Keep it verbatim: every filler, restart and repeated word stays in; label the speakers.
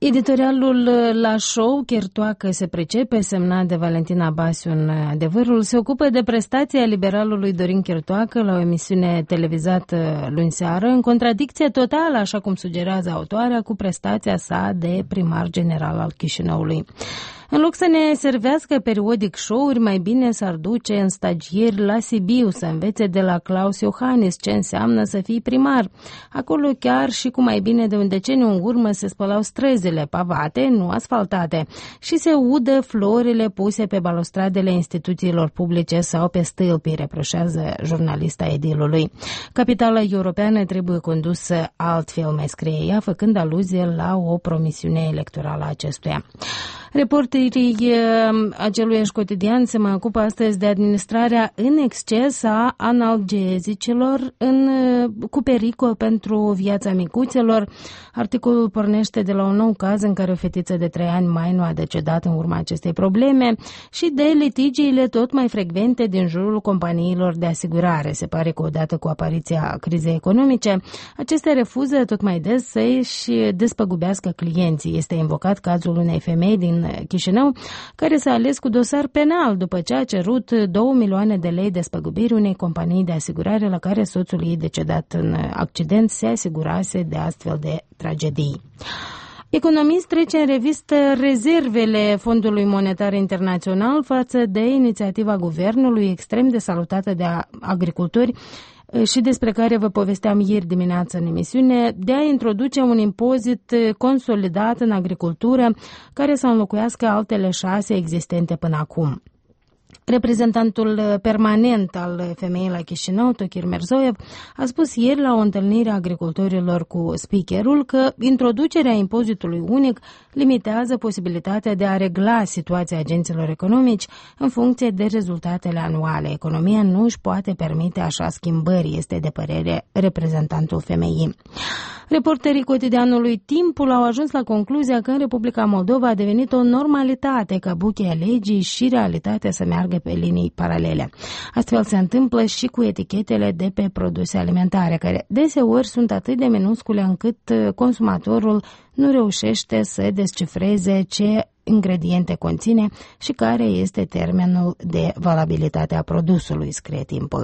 Speaker 1: Editorialul La Show, Chertoacă se pricepe, semnat de Valentina Basiu în Adevărul, se ocupă de prestația liberalului Dorin Chertoacă la o emisiune televizată luni seară, în contradicție totală, așa cum sugerează autoarea, cu prestația sa de primar general al Chișinăului. În loc să ne servească periodic show-uri, mai bine s-ar duce în stagieri la Sibiu să învețe de la Claus Iohannis ce înseamnă să fii primar. Acolo chiar și cu mai bine de un deceniu în urmă se spălau străzile pavate, nu asfaltate, și se udă florile puse pe balustradele instituțiilor publice sau pe stâlpi, reproșează jurnalista Edilului. Capitala europeană trebuie condusă altfel, mai scrie ea, făcând aluzie la o promisiune electorală a acestuia. Reporterii aceluiași cotidian se mai ocupă astăzi de administrarea în exces a analgezicilor în, cu pericol pentru viața micuțelor. Articolul pornește de la un nou caz în care o fetiță de trei ani mai nu a decedat în urma acestei probleme și de litigiile tot mai frecvente din jurul companiilor de asigurare. Se pare că odată cu apariția crizei economice, acestea refuză tot mai des să-și despăgubească clienții. Este invocat cazul unei femei din Chișinău, care s-a ales cu dosar penal după ce a cerut două milioane de lei despăgubiri unei companii de asigurare la care soțul ei decedat în accident se asigurase de astfel de tragedii. Economist trece în revistă rezervele Fondului Monetar Internațional față de inițiativa guvernului extrem de salutată de agricultori și despre care vă povesteam ieri dimineață în emisiune, de a introduce un impozit consolidat în agricultură care să înlocuiască altele șase existente până acum. Reprezentantul permanent al femeii la Chișinău, Tochir Merzoiev, a spus ieri la o întâlnire a agricultorilor cu speakerul că introducerea impozitului unic limitează posibilitatea de a regla situația agenților economici în funcție de rezultatele anuale. Economia nu își poate permite așa schimbări, este de părere reprezentantul femeii. Reporterii cotidianului Timpul au ajuns la concluzia că în Republica Moldova a devenit o normalitate ca bucheia legii și realitatea să meargă pe linii paralele. Astfel se întâmplă și cu etichetele de pe produse alimentare, care deseori sunt atât de minuscule încât consumatorul nu reușește să descifreze ce ingrediente conține și care este termenul de valabilitate a produsului, scrie Timpul.